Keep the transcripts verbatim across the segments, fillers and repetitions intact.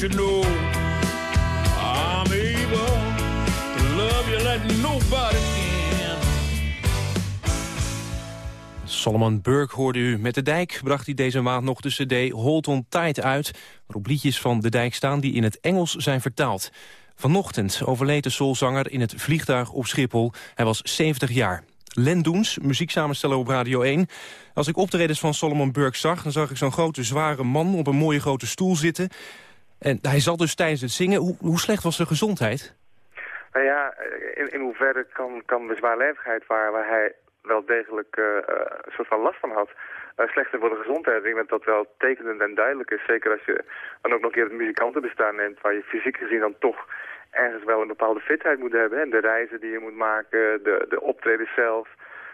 you know I'm able to love you like nobody can. Solomon Burke hoorde u. Met de Dijk bracht hij deze maand nog de cd Hold on Tight uit, waarop liedjes van de Dijk staan die in het Engels zijn vertaald. Vanochtend overleed de soulzanger in het vliegtuig op Schiphol. Hij was zeventig jaar. Len Doens, muzieksamensteller op Radio één. Als ik optredens van Solomon Burke zag, dan zag ik zo'n grote zware man op een mooie grote stoel zitten. En hij zat dus tijdens het zingen. Hoe, hoe slecht was zijn gezondheid? Nou ja, in, in hoeverre kan, kan de zwaarlijvigheid waar, waar hij wel degelijk uh, een soort van last van had, uh, slechter voor de gezondheid. Ik denk dat dat wel tekenend en duidelijk is. Zeker als je dan ook nog een keer het muzikantenbestaan neemt, waar je fysiek gezien dan toch ergens wel een bepaalde fitheid moet hebben. Hè? De reizen die je moet maken, de, de optredens zelf.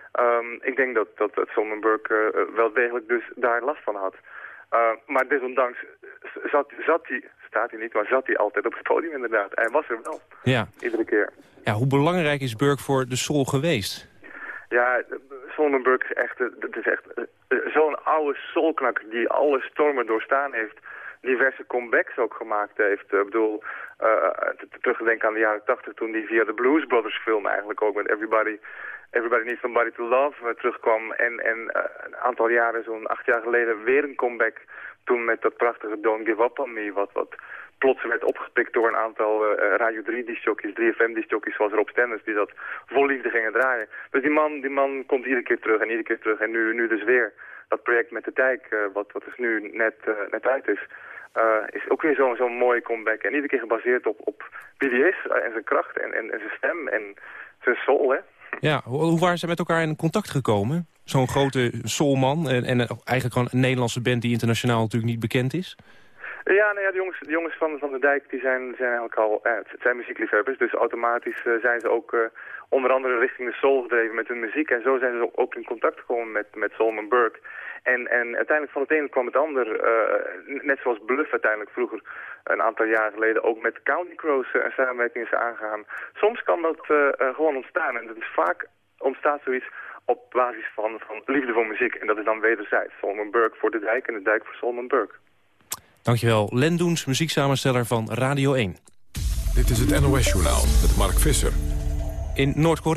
Um, ik denk dat, dat, dat Solomon Burke uh, wel degelijk dus daar last van had. Uh, maar desondanks zat, zat hij, staat hij niet, maar zat hij altijd op het podium inderdaad. Hij was er wel, ja. Iedere keer. Ja, hoe belangrijk is Burke voor de soul geweest? Ja, Solomon Burke is echt, het is echt zo'n oude soulknakker die alle stormen doorstaan heeft. Diverse comebacks ook gemaakt heeft. Ik bedoel, uh, terugdenken aan de jaren tachtig toen hij via de Blues Brothers film eigenlijk ook met Everybody, Everybody Needs Somebody to Love uh, terugkwam. En, en uh, een aantal jaren, zo'n acht jaar geleden, weer een comeback. Toen met dat prachtige Don't Give Up On Me, wat, wat plots werd opgepikt door een aantal uh, Radio drie discjockeys, drie F M discjockeys zoals Rob Stenders, die dat vol liefde gingen draaien. Dus die man, die man komt iedere keer terug en iedere keer terug. En nu, nu dus weer dat project met de Dijk, uh, wat, wat dus nu net, uh, net uit is, uh, is ook weer zo'n zo'n mooie comeback. En iedere keer gebaseerd op, op wie die is uh, en zijn kracht en, en, en zijn stem en zijn soul, hè. Ja, hoe, hoe waren ze met elkaar in contact gekomen? Zo'n grote soulman en, en eigenlijk gewoon een Nederlandse band die internationaal natuurlijk niet bekend is? Ja, nou ja, de jongens, de jongens van, van de Dijk die zijn, zijn eigenlijk al, eh, het zijn muziekliefhebbers, dus automatisch uh, zijn ze ook uh, onder andere richting de soul gedreven met hun muziek. En zo zijn ze ook in contact gekomen met, met Solomon Burke. En, en uiteindelijk van het ene kwam het ander, uh, net zoals Bluff uiteindelijk vroeger een aantal jaar geleden ook met Counting Crows uh, een samenwerking is aangegaan. Soms kan dat uh, uh, gewoon ontstaan en dat is vaak ontstaat zoiets op basis van, van liefde voor muziek. En dat is dan wederzijds. Solomon Burke voor de Dijk en de Dijk voor Solomon Burke. Dankjewel, Len Doens, muzieksamensteller van Radio één. Dit is het N O S-journaal met Mark Visser. In Noord-Korea